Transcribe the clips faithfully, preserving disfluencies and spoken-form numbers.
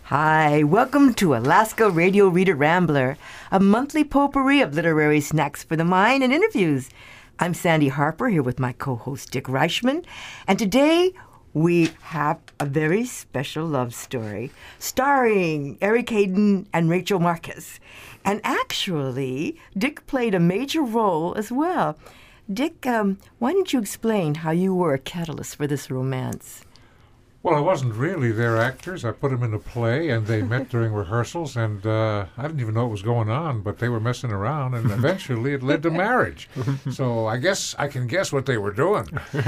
Hi, welcome to Alaska Radio Reader Rambler, a monthly potpourri of literary snacks for the mind and interviews. I'm Sandy Harper here with my co-host Dick Reichman, and today we have a very special love story starring Eric Hayden and Rachel Marcus. And actually, Dick played a major role as well. Dick, um, why don't you explain how you were a catalyst for this romance? Well, I wasn't really their actors. I put them in a play, and they met during rehearsals, and uh, I didn't even know what was going on, but they were messing around, and eventually it led to marriage. So I guess I can guess what they were doing.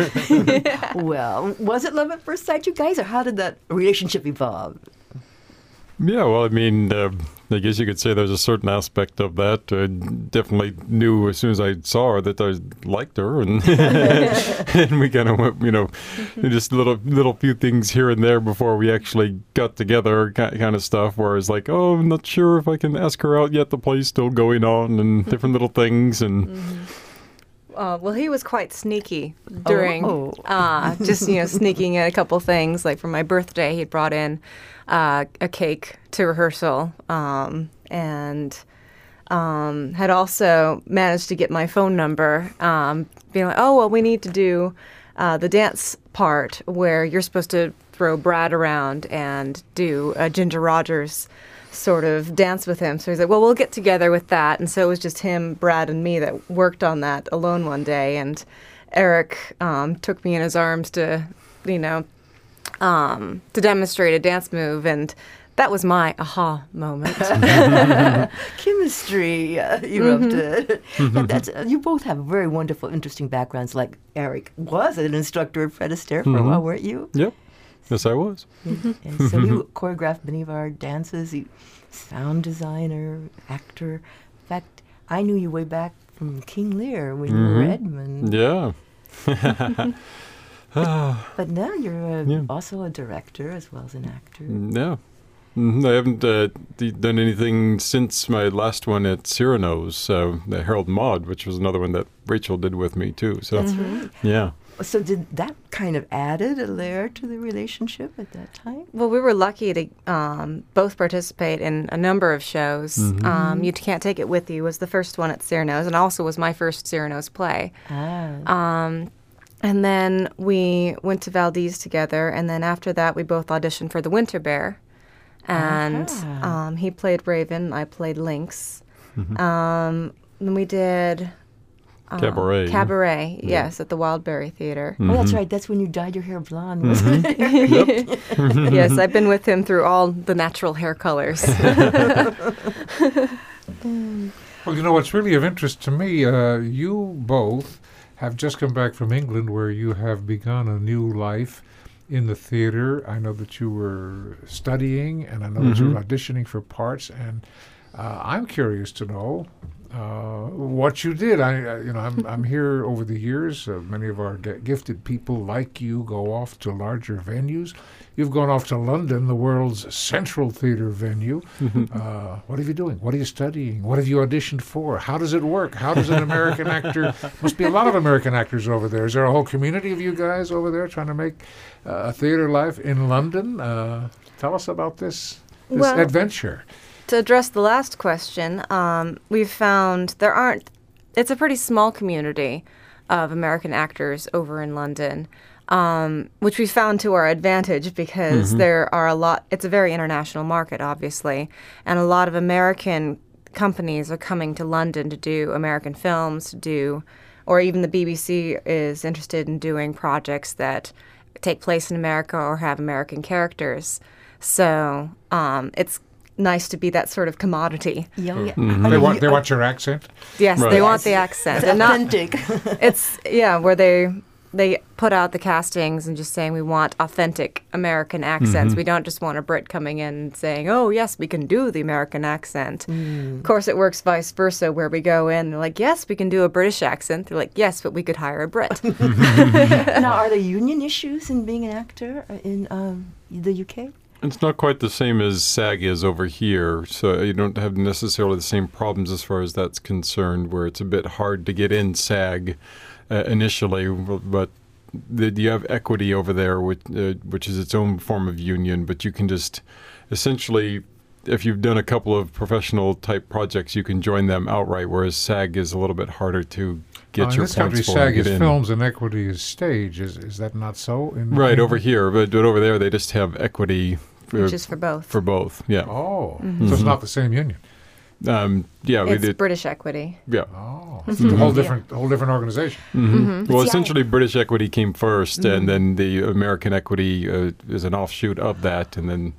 Well, was it love at first sight, you guys, or how did that relationship evolve? Yeah, well, I mean, uh, I guess you could say there's a certain aspect of that. I definitely knew as soon as I saw her that I liked her, and and we kind of went, you know, just little little few things here and there before we actually got together, kind of stuff. Where it's like, oh, I'm not sure if I can ask her out yet. The play's still going on, and different little things, and. Mm-hmm. Uh, well, he was quite sneaky during, oh, oh. Uh, just, you know, sneaking in a couple things. Like for my birthday, he brought in uh, a cake to rehearsal um, and um, had also managed to get my phone number, um, being like, oh, well, we need to do uh, the dance part where you're supposed to throw Brad around and do a Ginger Rogers sort of dance with him. So he's like, well, we'll get together with that. And so it was just him, Brad, and me that worked on that alone one day. And Eric um, took me in his arms to, you know, um, to demonstrate a dance move. And that was my aha moment. Chemistry, uh, you Mm-hmm. loved it. And that's, uh, you both have very wonderful, interesting backgrounds. Like Eric was an instructor at Fred Astaire for Mm-hmm. a while, weren't you? Yep. Yes, I was. And, and so you choreographed many of our dances. You sound designer, actor. In fact, I knew you way back from King Lear when you were Edmund. Yeah. But now you're a, Yeah. also a director as well as an actor. Yeah. Mhm. I haven't uh, d- done anything since my last one at Cyrano's, uh, the Harold Maude, which was another one that Rachel did with me, too. So, That's right. yeah. So did that kind of added a layer to the relationship at that time? Well, we were lucky to um, both participate in a number of shows. Um, You Can't Take It With You was the first one at Cyrano's, and also was my first Cyrano's play. Ah. Um, and then we went to Valdez together, and then after that, we both auditioned for The Winter Bear. And Ah. um, he played Raven, I played Lynx. Um, then we did um, Cabaret. Cabaret, yes, at the Wildberry Theater. Oh, that's right. That's when you dyed your hair blonde, wasn't it? Yes, I've been with him through all the natural hair colors. Well, you know, what's really of interest to me, uh, you both have just come back from England where you have begun a new life in the theater. I know that you were studying, and I know that you were auditioning for parts, and uh, I'm curious to know uh, what you did. I, uh, you know, I'm, I'm here over the years. Uh, many of our g- gifted people like you go off to larger venues. You've gone off to London, the world's central theater venue. Uh, what are you doing? What are you studying? What have you auditioned for? How does it work? How does an American actor, must be a lot of American actors over there. Is there a whole community of you guys over there trying to make uh, a theater life in London? Uh, tell us about this, this Well- adventure. To address the last question, um, we've found there aren't, it's a pretty small community of American actors over in London, um, which we found to our advantage because there are a lot, it's a very international market, obviously, and a lot of American companies are coming to London to do American films, to do, or even the B B C is interested in doing projects that take place in America or have American characters. So um, it's nice to be that sort of commodity. Yeah, yeah. They I mean, want, you- they want your accent? Yes, Right. they want Yes. the accent. It's And not, authentic. it's, yeah, where they they put out the castings and just saying we want authentic American accents. We don't just want a Brit coming in and saying, oh, yes, we can do the American accent. Of course, it works vice versa, where we go in and they're like, yes, we can do a British accent. They're like, yes, but we could hire a Brit. Now, are there union issues in being an actor in um, the U K? It's not quite the same as SAG is over here, so you don't have necessarily the same problems as far as that's concerned, where it's a bit hard to get in SAG uh, initially, but the, you have equity over there, which, uh, which is its own form of union, but you can just essentially, if you've done a couple of professional type projects, you can join them outright, whereas SAG is a little bit harder to get Uh, in your this country, points for and SAG get is in. films and equity is stage. Is is that not so? In Right, in- over here, but, but over there they just have equity for, Which is for both. for both. Yeah. Oh, Mm-hmm. so it's not the same union. Um, yeah, we It's did. British Equity. Yeah. Oh, it's a whole different, whole different organization. Mhm. Well, see, I- essentially, British Equity came 1st and then the American Equity uh, is an offshoot of that, and then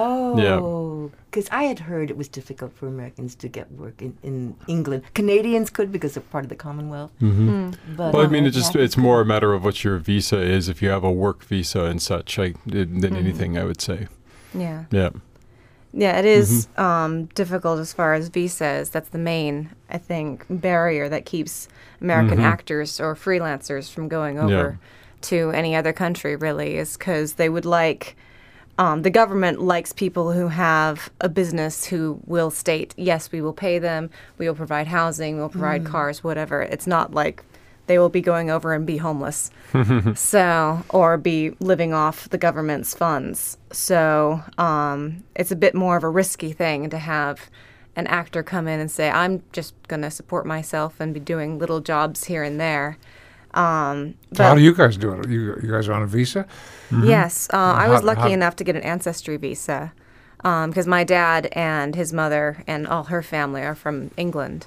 Oh, because I had heard it was difficult for Americans to get work in, in England. Canadians could because they're part of the Commonwealth. Mm-hmm. But Well, I mean, it just Yeah. it's more a matter of what your visa is. If you have a work visa and such, I, than anything, I would say. Yeah. Yeah. Yeah, it is, um, difficult as far as visas. That's the main, I think, barrier that keeps American Mhm. actors or freelancers from going over to any other country, really, is because they would like, um, the government likes people who have a business who will state, yes, we will pay them, we will provide housing, we will provide cars, whatever. It's not like they will be going over and be homeless. So, or be living off the government's funds. So, um, it's a bit more of a risky thing to have an actor come in and say, I'm just going to support myself and be doing little jobs here and there. Um, So how do you guys do it? You, you guys are on a visa? Yes, uh, I How- was lucky how- enough to get an ancestry visa because my dad and his mother and all her family are from England.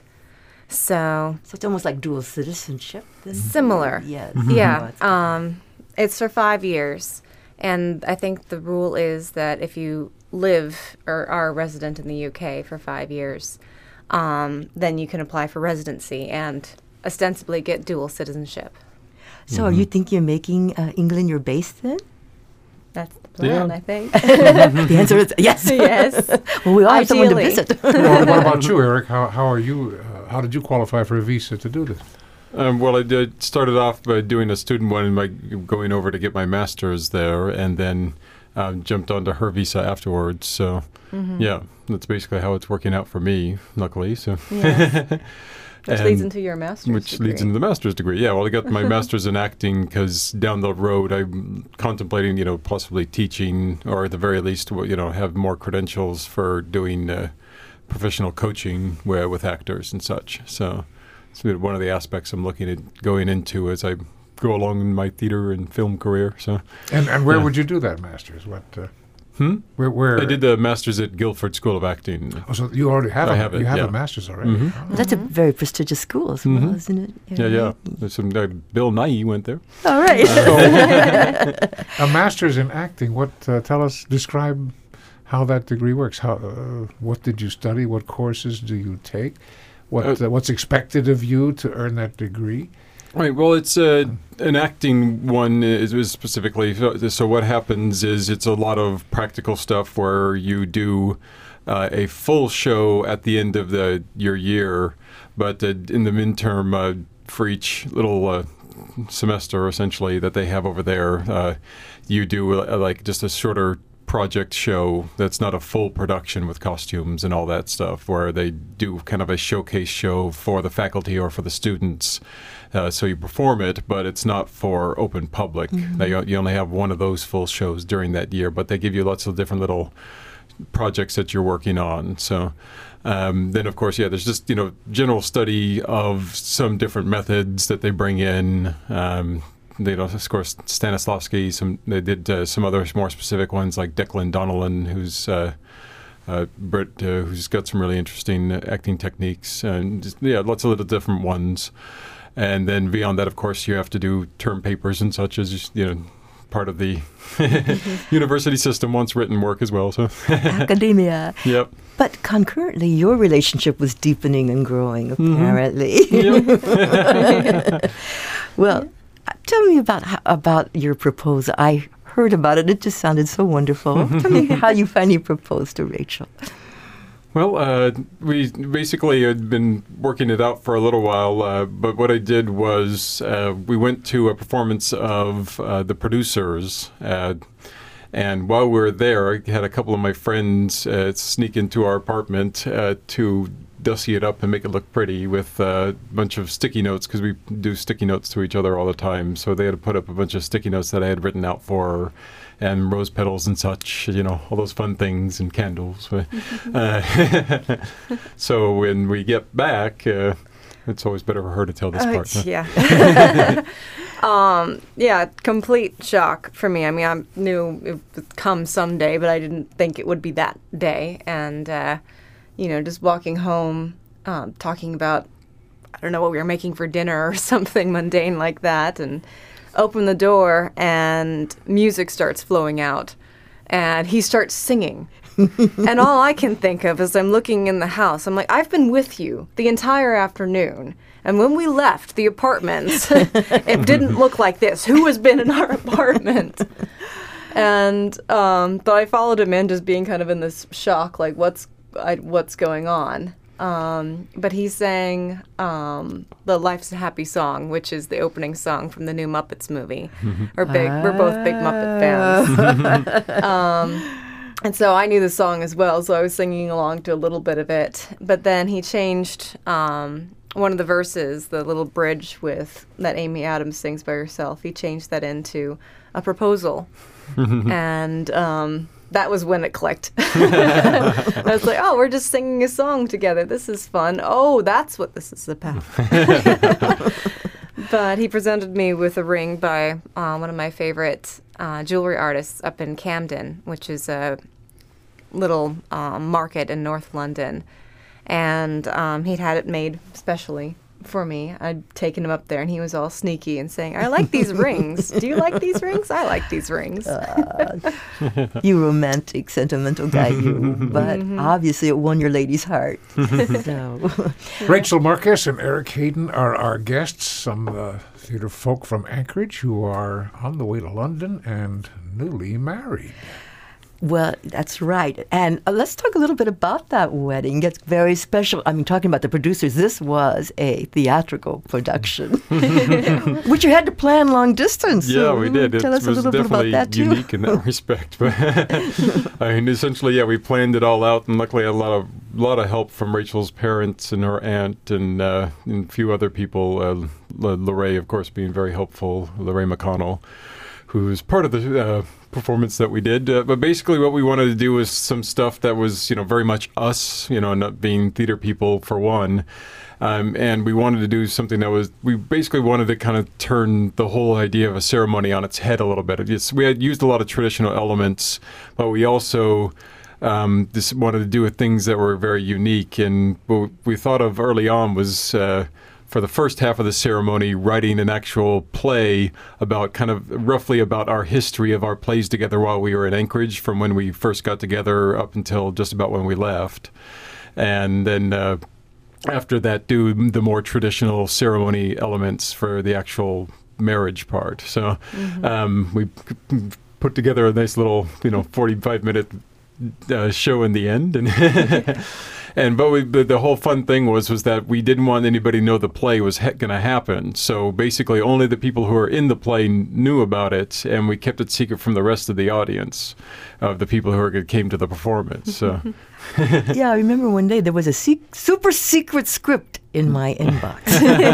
So, So it's almost like dual citizenship. This Similar. Yes. yeah, Oh, it's- um, it's for five years. And I think the rule is that if you live or are a resident in the U K for five years, um, then you can apply for residency and ostensibly get dual citizenship. so are you thinking of making uh, England your base then? That's the plan, Yeah. I think. The answer is yes. Yes. Well, we all have someone to Ideally. visit. Well, what about you, Eric? How, how are you? Uh, how did you qualify for a visa to do this? Um, well, I did started off by doing a student one and my going over to get my master's there, and then um, jumped onto her visa afterwards. So, yeah, that's basically how it's working out for me, luckily. So, Yes. Which And- leads into your master's which degree. leads into the master's degree. Yeah, well, I got my master's in acting because down the road I'm contemplating, you know, possibly teaching, or at the very least, you know, have more credentials for doing uh, professional coaching where, with actors and such. So it's one of the aspects I'm looking at going into as I go along in my theater and film career. So, And and where Yeah. would you do that master's? What? Uh, hmm? where? Where? I did the master's at Guildford School of Acting. Oh, so you already have. I a, have it, You have yeah. a master's already. Mhm. Oh. Well, that's a very prestigious school as well, Mhm. isn't it? Yeah, yeah. There's some, uh, Bill Nye went there. All right. A master's in acting. What? Uh, tell us. Describe how that degree works. How? Uh, what did you study? What courses do you take? What? Uh, Uh, what's expected of you to earn that degree? Right. Well, it's uh, an acting one is, is specifically. So, so what happens is it's a lot of practical stuff where you do uh, a full show at the end of the your year, but uh, in the midterm uh, for each little uh, semester, essentially that they have over there, uh, you do uh, like just a shorter project show that's not a full production with costumes and all that stuff, where they do kind of a showcase show for the faculty or for the students. Uh, so you perform it, but it's not for open public. Now, you, you only have one of those full shows during that year, but they give you lots of different little projects that you're working on. So um, then, of course, yeah, there's just, you know, general study of some different methods that they bring in. Um, they, of course, Stanislavski, some, they did uh, some other more specific ones like Declan Donnellan, who's uh, uh, Brit, uh, who's got some really interesting uh, acting techniques. And just, yeah, lots of little different ones. And then beyond that, of course, you have to do term papers and such as, you know, part of the university system wants written work as well. So, Academia. yep. But concurrently, your relationship was deepening and growing, apparently. Yep. Well, uh, tell me about how, about your proposal. I heard about it. It just sounded so wonderful. Tell me how you finally proposed to Rachel. Well, uh, we basically had been working it out for a little while, uh, but what I did was uh, we went to a performance of uh, The Producers, uh, and while we were there, I had a couple of my friends uh, sneak into our apartment uh, to dossy it up and make it look pretty with a bunch of sticky notes, because we do sticky notes to each other all the time. So they had to put up a bunch of sticky notes that I had written out for her, and rose petals and such, you know, all those fun things, and candles. uh, so when we get back, uh, it's always better for her to tell this Uh, part. huh? Yeah. um, yeah, complete shock for me. I mean, I knew it would come someday, but I didn't think it would be that day. And, uh, you know, just walking home, um, talking about, I don't know what we were making for dinner or something mundane like that, and open the door, and music starts flowing out, and he starts singing. And all I can think of is I'm looking in the house. I'm like, I've been with you the entire afternoon. And when we left the apartments, it didn't look like this. Who has been in our apartment? And um, but I followed him in, just being kind of in this shock, like, what's I, what's going on? Um, but he sang um, the Life's a Happy Song, which is the opening song from the new Muppets movie. We're big. We're both big Muppet fans. um, and so I knew the song as well, so I was singing along to a little bit of it. But then he changed um, one of the verses, the little bridge with that Amy Adams sings by herself. He changed that into a proposal. and... Um, That was when it clicked. I was like, oh, we're just singing a song together. This is fun. Oh, that's what this is about. But he presented me with a ring by uh, one of my favorite uh, jewelry artists up in Camden, which is a little um, market in North London. And um, he'd had it made specially for me. I'd taken him up there, and he was all sneaky and saying, I like these rings. Do you like these rings? I like these rings. Uh, you romantic, sentimental guy, you. But Mm-hmm. obviously it won your lady's heart. So. Rachel Marquez and Eric Hayden are our guests, some uh, theater folk from Anchorage who are on the way to London and newly married. Well, that's right. And uh, let's talk a little bit about that wedding. It's very special. I mean, talking about the producers, this was a theatrical production, which you had to plan long distance. Yeah, So we did. Tell it us a was little bit about definitely that, too. unique in that respect. But I mean, essentially, yeah, we planned it all out, and luckily, I had a lot of lot of help from Rachel's parents and her aunt, and, uh, and a few other people. Uh, L- Lorraine, of course, being very helpful. Lorraine McConnell, who's part of the uh, performance that we did. Uh, but basically, what we wanted to do was some stuff that was, you know, very much us. You know, not being theater people for one. Um, and we wanted to do something that was, we basically wanted to kind of turn the whole idea of a ceremony on its head a little bit. It's, we had used a lot of traditional elements, but we also um, just wanted to do things that were very unique. And what we thought of early on was, uh, for the first half of the ceremony, writing an actual play about kind of roughly about our history of our plays together while we were in Anchorage, from when we first got together up until just about when we left. And then uh, after that, do the more traditional ceremony elements for the actual marriage part. So mm-hmm. um, we put together a nice little, you know, forty-five minute uh, show in the end. And And but, we, but the whole fun thing was was that we didn't want anybody to know the play was he- going to happen. So basically, only the people who were in the play knew about it, and we kept it secret from the rest of the audience, of the people who were, came to the performance. So. Yeah, I remember one day there was a se- super secret script in my inbox.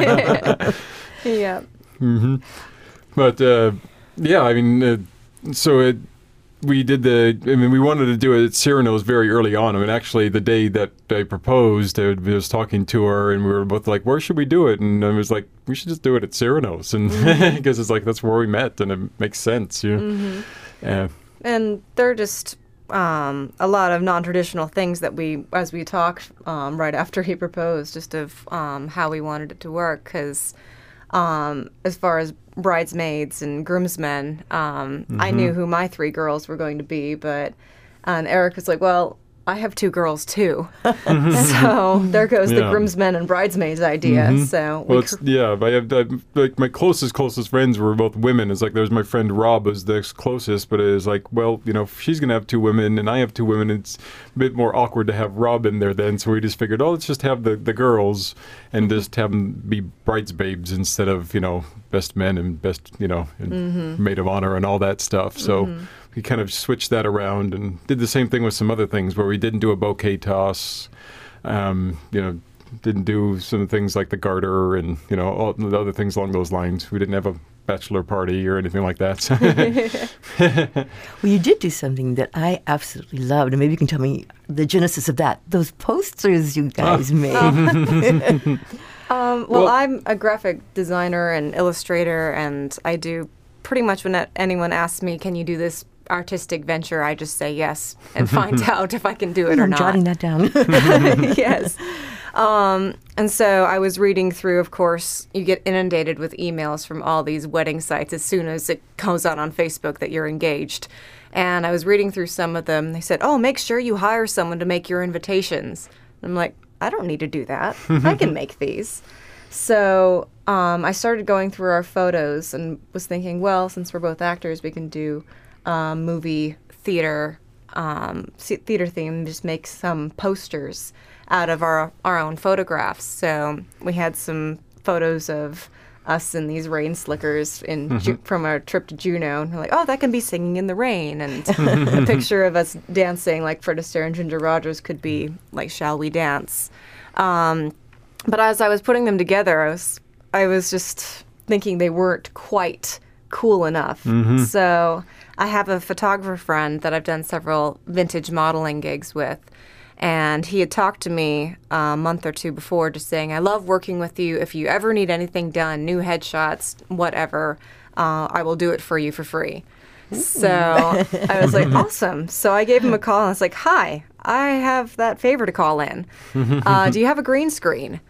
Yeah. Mm-hmm. But uh, yeah, I mean, uh, so it. We did the, I mean, we wanted to do it at Cyrano's very early on. I mean, actually, the day that I proposed, I was talking to her, and we were both like, where should we do it? And I was like, we should just do it at Cyrano's. And because mm-hmm. it's like, that's where we met, and it makes sense. You know? Mm-hmm. Yeah. And they're just um, a lot of non-traditional things that we, as we talked um, right after he proposed, just of um, how we wanted it to work. Because um, as far as bridesmaids and groomsmen, um, mm-hmm. I knew who my three girls were going to be, but and Eric was like, well, I have two girls too. So there goes yeah. the groomsmen and bridesmaids idea. Mm-hmm. So well, we it's, cr- yeah, I have, I, like my closest closest friends were both women. It's like there's my friend Rob who's the closest, but it is like, well, you know, if she's gonna have two women and I have two women, it's a bit more awkward to have Rob in there then. So we just figured, oh, let's just have the, the girls and just have them be bridesmaids instead of, you know, best men and best, you know, and mm-hmm. maid of honor and all that stuff. So. Mm-hmm. We kind of switched that around and did the same thing with some other things where we didn't do a bouquet toss. um, you know, didn't do some things like the garter and, you know, all the other things along those lines. We didn't have a bachelor party or anything like that. Well, you did do something that I absolutely loved, and maybe you can tell me the genesis of that. Those posters you guys made. Um, well, Well- I'm a graphic designer and illustrator, and I do pretty much when anyone asks me, can you do this artistic venture, I just say yes and find out if I can do it or I'm not. jotting that down. Yes. Um, and so I was reading through, of course, you get inundated with emails from all these wedding sites as soon as it goes out on Facebook that you're engaged. And I was reading through some of them. They said, oh, make sure you hire someone to make your invitations. I'm like, I don't need to do that. I can make these. So um, I started going through our photos and was thinking, well, since we're both actors, we can do um, movie, theater, um, se- theater theme, just make some posters out of our our own photographs. So we had some photos of us in these rain slickers in Mm-hmm. Ju- from our trip to Juneau. And we're like, oh, that can be Singing in the Rain. And a picture of us dancing like Fred Astaire and Ginger Rogers could be like Shall We Dance? Um, but as I was putting them together, I was I was just thinking they weren't quite cool enough. Mm-hmm. So I have a photographer friend that I've done several vintage modeling gigs with. And he had talked to me a month or two before just saying, I love working with you. If you ever need anything done, new headshots, whatever, uh, I will do it for you for free. So I was like, awesome. So I gave him a call and I was like, hi, I have that favor to call in. Uh, do you have a green screen?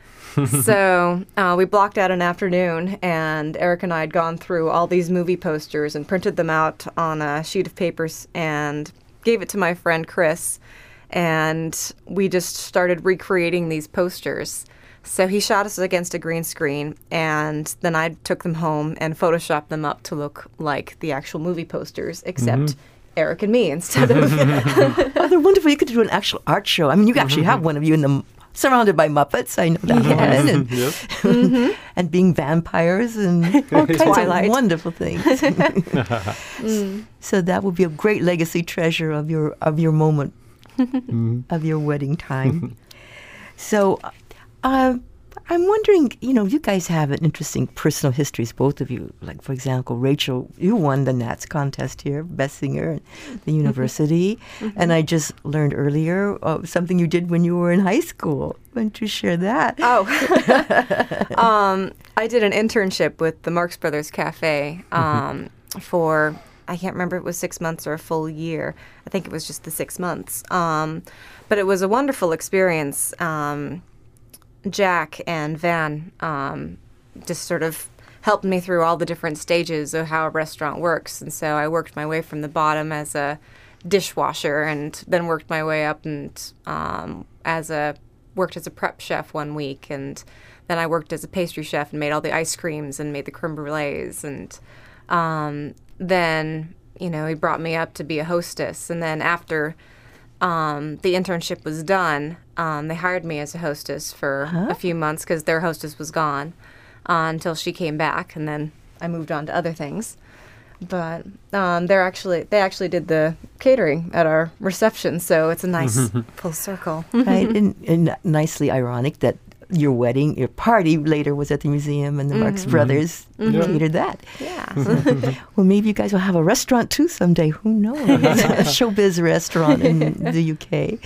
So uh, we blocked out an afternoon, and Eric and I had gone through all these movie posters and printed them out on a sheet of papers and gave it to my friend Chris. And we just started recreating these posters. So he shot us against a green screen, and then I took them home and photoshopped them up to look like the actual movie posters, except Mm-hmm. Eric and me instead of... Oh, they're wonderful. You could do an actual art show. I mean, you actually have one of you in the surrounded by Muppets. I know that Yes. one. And, Yep. mm-hmm. and being vampires and all kinds Twilight. of wonderful things. Mm. So that would be a great legacy treasure of your of your moment of your wedding time. So, uh, I'm wondering, you know, you guys have an interesting personal histories, both of you. Like, for example, Rachel, you won the Nats contest here, Best Singer at the university. And I just learned earlier of something you did when you were in high school. Why don't you share that? Oh, um, I did an internship with the Marx Brothers Cafe um, for, I can't remember if it was six months or a full year. I think it was just the six months. Um, but it was a wonderful experience. Um, Jack and Van um, just sort of helped me through all the different stages of how a restaurant works. And so I worked my way from the bottom as a dishwasher, and then worked my way up and um, as a worked as a prep chef one week, and then I worked as a pastry chef and made all the ice creams and made the creme brulees, and um, then you know he brought me up to be a hostess, and then after um, the internship was done, um, they hired me as a hostess for a few months because their hostess was gone uh, until she came back, and then I moved on to other things. But um, they're actually they actually did the catering at our reception, so it's a nice full circle. Right? And, and nicely ironic that your wedding, your party later was at the museum, and the Marx Brothers catered that. Yeah. Well, maybe you guys will have a restaurant too someday. Who knows? A showbiz restaurant in the U K.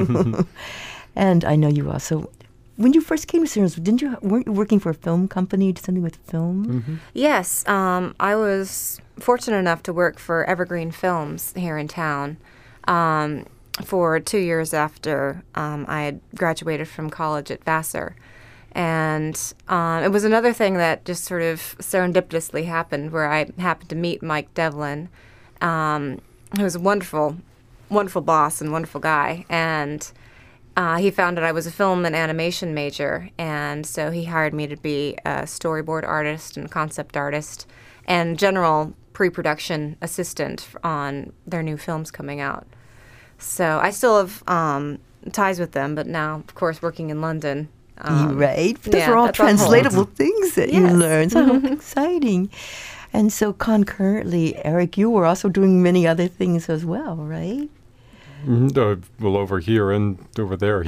And I know you also, when you first came to Syrens, didn't you weren't you working for a film company? Did something with film? Yes, um, I was fortunate enough to work for Evergreen Films here in town um, for two years after um, I had graduated from college at Vassar. And um, it was another thing that just sort of serendipitously happened, where I happened to meet Mike Devlin, um, who was a wonderful, wonderful boss and wonderful guy. And uh, he found out I was a film and animation major, and so he hired me to be a storyboard artist and concept artist and general pre-production assistant on their new films coming out. So I still have um, ties with them, but now, of course, working in London. Um, Right. Those yeah, are all that's on hold. translatable things that you Yes. learn. So how exciting. And so concurrently, Eric, you were also doing many other things as well, right? Mhm, uh, well, over here and over there.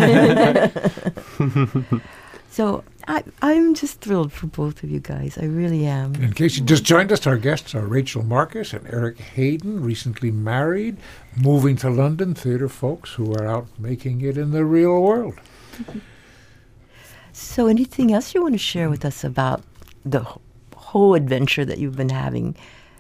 So I, I'm just thrilled for both of you guys. I really am. In case you just joined us, our guests are Rachel Marcus and Eric Hayden, recently married, moving to London, theatre folks who are out making it in the real world. So anything else you want to share with us about the wh- whole adventure that you've been having?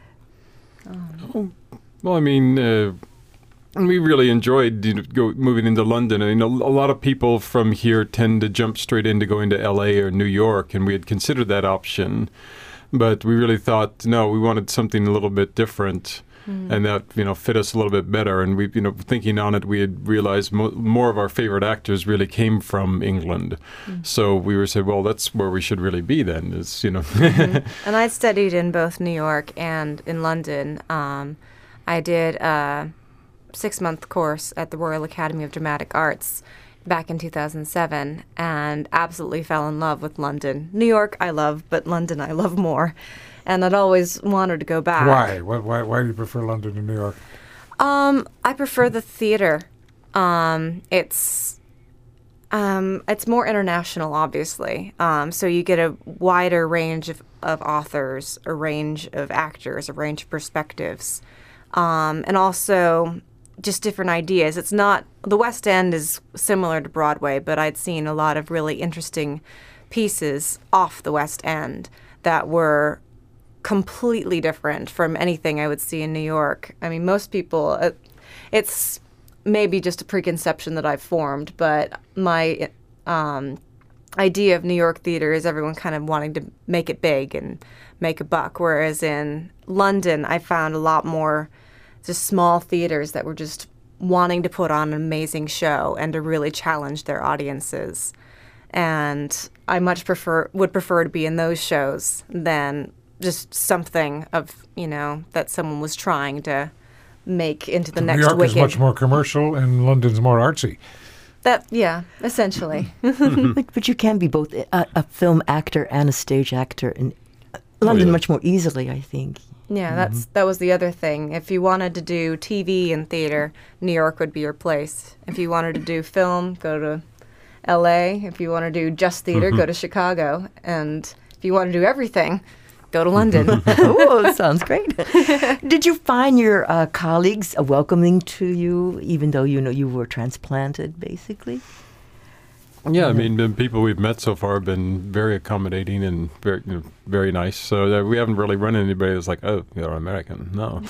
Well, I mean, uh, we really enjoyed you know, go, moving into London. I mean, a, a lot of people from here tend to jump straight into going to L A or New York, and we had considered that option. But we really thought, no, we wanted something a little bit different, mm. and that, you know, fit us a little bit better. And we, you know, thinking on it, we had realized mo- more of our favorite actors really came from England. Mm. So we were saying, well, that's where we should really be then, is, you know. Mm-hmm. And I studied in both New York and in London. Um, I did a six-month course at the Royal Academy of Dramatic Arts back in two thousand seven and absolutely fell in love with London. New York I love, but London I love more. And I'd always wanted to go back. Why? Why, why, why do you prefer London to New York? Um, I prefer the theater. Um, it's um, it's more international, obviously. Um, so you get a wider range of, of authors, a range of actors, a range of perspectives. Um, and also just different ideas. It's not, the West End is similar to Broadway, but I'd seen a lot of really interesting pieces off the West End that were completely different from anything I would see in New York. I mean, most people, uh, it's maybe just a preconception that I've formed, but my um, idea of New York theater is everyone kind of wanting to make it big and make a buck, whereas in London, I found a lot more just small theaters that were just wanting to put on an amazing show and to really challenge their audiences. And I much prefer would prefer to be in those shows than just something of, you know, that someone was trying to make into the New next York Wicked. is much more commercial and London's more artsy. That, yeah, essentially. but, but you can be both a, a film actor and a stage actor in London Oh, yeah. much more easily, I think. Yeah, that's that was the other thing. If you wanted to do T V and theater, New York would be your place. If you wanted to do film, go to L A. If you want to do just theater, go to Chicago. And if you want to do everything, go to London. Oh, sounds great. Did you find your uh, colleagues uh, welcoming to you, even though you know you were transplanted, basically? Yeah, I mean, the people we've met so far have been very accommodating and very, you know, very nice. So uh, we haven't really run into anybody that's like, oh, you're American. No.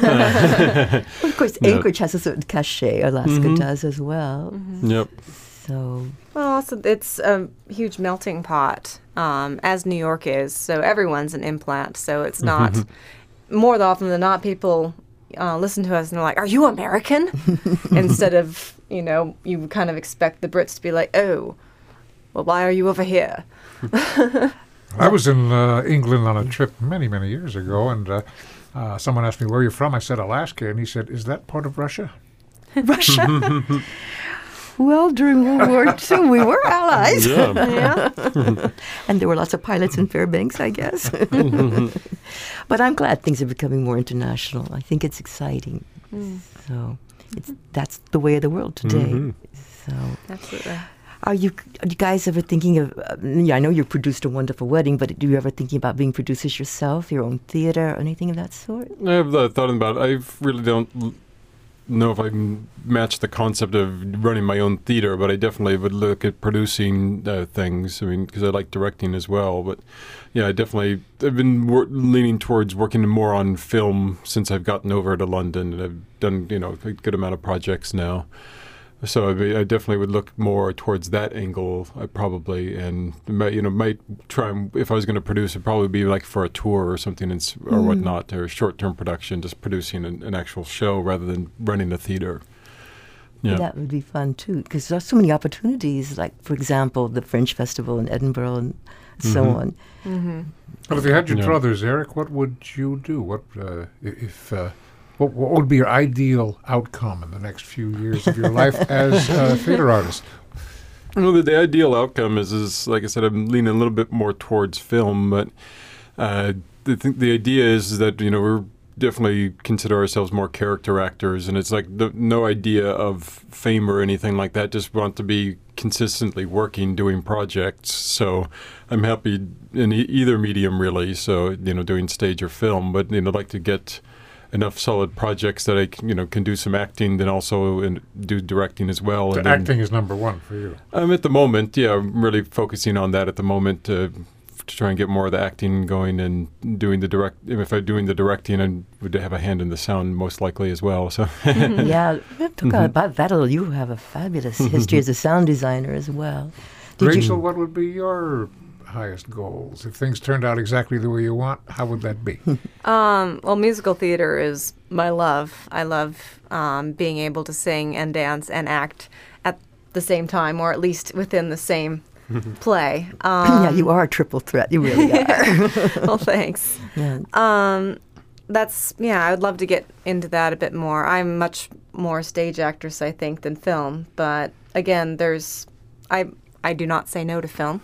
Well, of course, Yeah. Anchorage has a certain cachet. Alaska Mhm. does as well. Yep. So, Well, also, it's a huge melting pot, um, as New York is. So everyone's an implant. So it's not, more often than not, people uh, listen to us and they're like, are you American? Instead of, you know, you kind of expect the Brits to be like, oh, well, why are you over here? I was in uh, England on a trip many, many years ago, and uh, uh, someone asked me, where are you from? I said, Alaska. And he said, is that part of Russia? Russia. Well, during World War Two, we were allies. Yeah. Yeah. And there were lots of pilots in Fairbanks, I guess. But I'm glad things are becoming more international. I think it's exciting. Mm. So it's that's the way of the world today. Mhm. So Absolutely. are you are you guys ever thinking of, uh, yeah, I know you produced A Wonderful Wedding, but do you ever thinking about being producers yourself, your own theater, or anything of that sort? I've uh, thought about it. I really don't l- know if I can match the concept of running my own theater, but I definitely would look at producing uh, things. I mean, because I like directing as well. But yeah, I definitely, I've been wor- leaning towards working more on film since I've gotten over to London, and I've done, you know, a good amount of projects now. So I, mean, I definitely would look more towards that angle, uh, probably, and might, you know, might try and, if I was going to produce, it'd probably be like for a tour or something, and, s- or Mm. whatnot, or short-term production, just producing an, an actual show rather than running a theater. Yeah. That would be fun too, because there's so many opportunities. Like, for example, the French Festival in Edinburgh and so Mhm. on. Mm-hmm. Well, if you had your Yeah. druthers, Eric, what would you do? What uh, i- if uh, what, what would be your ideal outcome in the next few years of your life as a theater artist? Well, the, the ideal outcome is, is, like I said, I'm leaning a little bit more towards film, but uh, the th- the idea is that, you know, we're definitely consider ourselves more character actors, and it's like the, no idea of fame or anything like that. Just want to be consistently working, doing projects. So I'm happy in e- either medium, really. So, you know, doing stage or film, but, you know, like to get enough solid projects that I can, you know, can do some acting, then also in, do directing as well. The and then, acting is number one for you. Um, at the moment, yeah, I'm really focusing on that at the moment uh, to try and get more of the acting going and doing the direct. If I'm doing the directing, I would have a hand in the sound most likely as well. So Yeah, talk about that. You have a fabulous history as a sound designer as well. Did Rachel, you, what would be your highest goals? If things turned out exactly the way you want, how would that be? Um, well, musical theater is my love. I love um, being able to sing and dance and act at the same time, or at least within the same play. Um, yeah, you are a triple threat. You really are. well, thanks. Yeah. Um, that's, yeah, I would love to get into that a bit more. I'm much more stage actress, I think, than film. But again, there's, I I do not say no to film.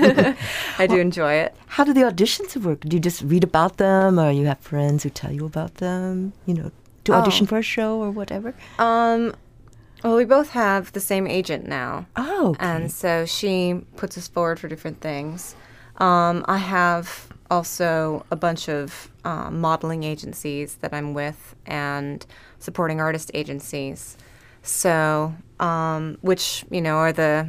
I do enjoy it. How do the auditions work? Do you just read about them, or you have friends who tell you about them? You know, to audition Oh. for a show or whatever? Um, well, we both have the same agent now. Oh, okay. And so she puts us forward for different things. Um, I have also a bunch of um, modeling agencies that I'm with and supporting artist agencies. So, um, which, you know, are the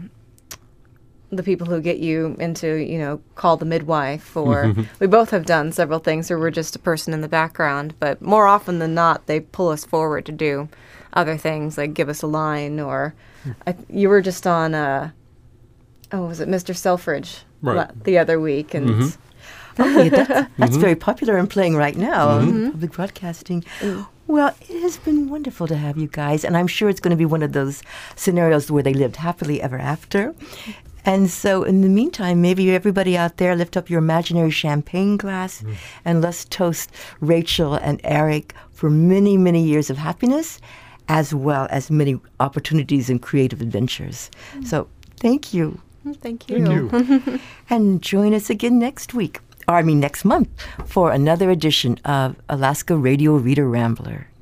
the people who get you into, you know, call the midwife, or we both have done several things where we're just a person in the background, but more often than not, they pull us forward to do other things, like give us a line, or I, you were just on, uh, oh, was it Mister Selfridge Right. la- the other week, and Mhm. Oh, yeah, that's, that's very popular and playing right now on Mm-hmm. public broadcasting. Well, it has been wonderful to have you guys, and I'm sure it's going to be one of those scenarios where they lived happily ever after. And so, in the meantime, maybe everybody out there lift up your imaginary champagne glass and let's toast Rachel and Eric for many, many years of happiness, as well as many opportunities and creative adventures. So, thank you. thank you. Thank you. And join us again next week, or I mean next month, for another edition of Alaska Radio Reader Rambler.